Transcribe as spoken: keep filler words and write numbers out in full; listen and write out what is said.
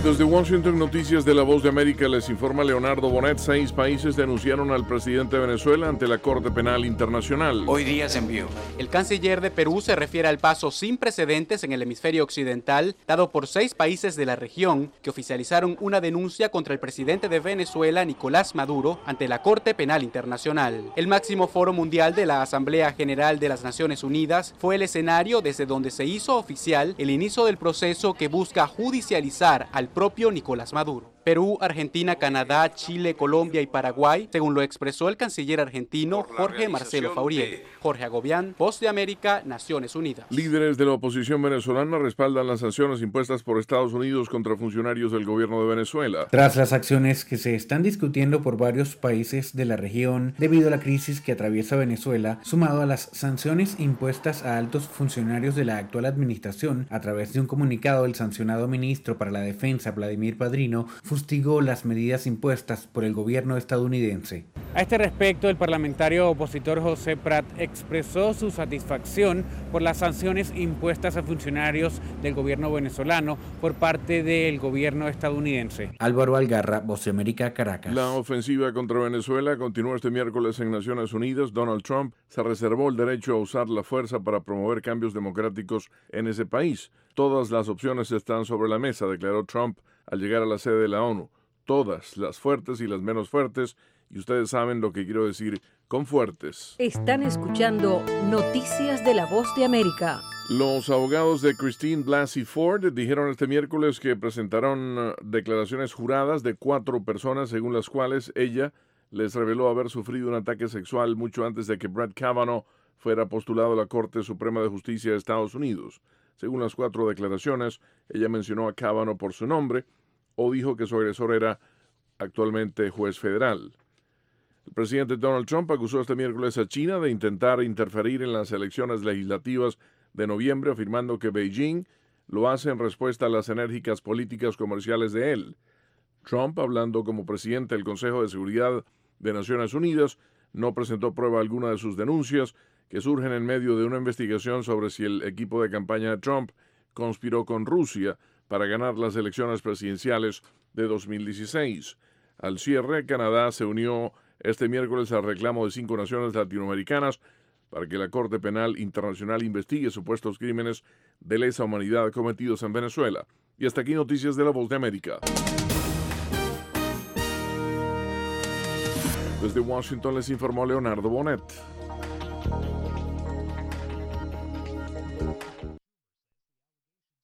Desde Washington, Noticias de la Voz de América, les informa Leonardo Bonet. Seis países denunciaron al presidente de Venezuela ante la Corte Penal Internacional. Hoy día se envió. El canciller de Perú se refiere al paso sin precedentes en el hemisferio occidental dado por seis países de la región que oficializaron una denuncia contra el presidente de Venezuela, Nicolás Maduro, ante la Corte Penal Internacional. El máximo foro mundial de la Asamblea General de las Naciones Unidas fue el escenario desde donde se hizo oficial el inicio del proceso que busca judicializar al propio Nicolás Maduro. Perú, Argentina, Canadá, Chile, Colombia y Paraguay, según lo expresó el canciller argentino Jorge Marcelo Fauriel. Jorge Agobián, Voz de América, Naciones Unidas. Líderes de la oposición venezolana respaldan las sanciones impuestas por Estados Unidos contra funcionarios del gobierno de Venezuela. Tras las acciones que se están discutiendo por varios países de la región debido a la crisis que atraviesa Venezuela, sumado a las sanciones impuestas a altos funcionarios de la actual administración, a través de un comunicado, el sancionado ministro para la Defensa, Vladimir Padrino, fustigó las medidas impuestas por el gobierno estadounidense. A este respecto, el parlamentario opositor José Prat expresó su satisfacción por las sanciones impuestas a funcionarios del gobierno venezolano por parte del gobierno estadounidense. Álvaro Algarra, Voz de América, Caracas. La ofensiva contra Venezuela continúa este miércoles en Naciones Unidas. Donald Trump se reservó el derecho a usar la fuerza para promover cambios democráticos en ese país. Todas las opciones están sobre la mesa, declaró Trump al llegar a la sede de la ONU. Todas, las fuertes y las menos fuertes, y ustedes saben lo que quiero decir con fuertes. Están escuchando Noticias de la Voz de América. Los abogados de Christine Blasey Ford dijeron este miércoles que presentaron declaraciones juradas de cuatro personas según las cuales ella les reveló haber sufrido un ataque sexual mucho antes de que Brett Kavanaugh fuera postulado a la Corte Suprema de Justicia de Estados Unidos. Según las cuatro declaraciones, ella mencionó a Kavanaugh por su nombre o dijo que su agresor era actualmente juez federal. El presidente Donald Trump acusó este miércoles a China de intentar interferir en las elecciones legislativas de noviembre, afirmando que Beijing lo hace en respuesta a las enérgicas políticas comerciales de él. Trump, hablando como presidente del Consejo de Seguridad de Naciones Unidas, no presentó prueba alguna de sus denuncias, que surgen en medio de una investigación sobre si el equipo de campaña de Trump conspiró con Rusia para ganar las elecciones presidenciales de dos mil dieciséis. Al cierre, Canadá se unió este miércoles al reclamo de cinco naciones latinoamericanas para que la Corte Penal Internacional investigue supuestos crímenes de lesa humanidad cometidos en Venezuela. Y hasta aquí Noticias de la Voz de América. Desde Washington les informó Leonardo Bonet.